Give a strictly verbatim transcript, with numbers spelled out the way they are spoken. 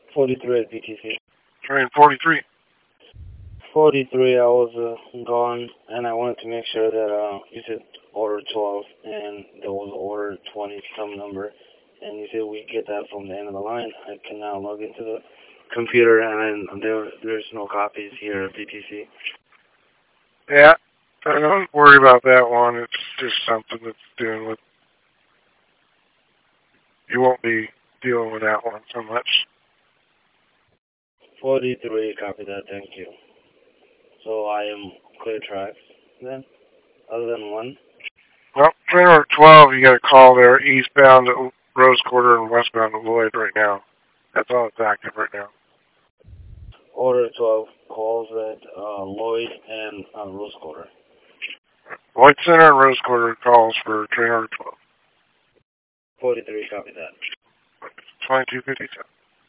forty-three at B T C. Train forty-three. forty-three, I was uh, gone, and I wanted to make sure that uh, you said order twelve, and there was order twenty some number, and you said we get that from the end of the line. I can now log into the computer, and there there's no copies here at B T C. Yeah, I don't worry about that one. It's just something that's dealing with. You won't be dealing with that one so much. forty-three, copy that, thank you. So I am clear tracks then, other than one. Well, train order twelve, you got a call there eastbound to Rose Quarter and westbound to Lloyd right now. That's all that's active right now. Order twelve calls at uh, Lloyd and uh, Rose Quarter. Lloyd Center and Rose Quarter calls for train order twelve. forty-three, copy that. twenty-two fifty-seven.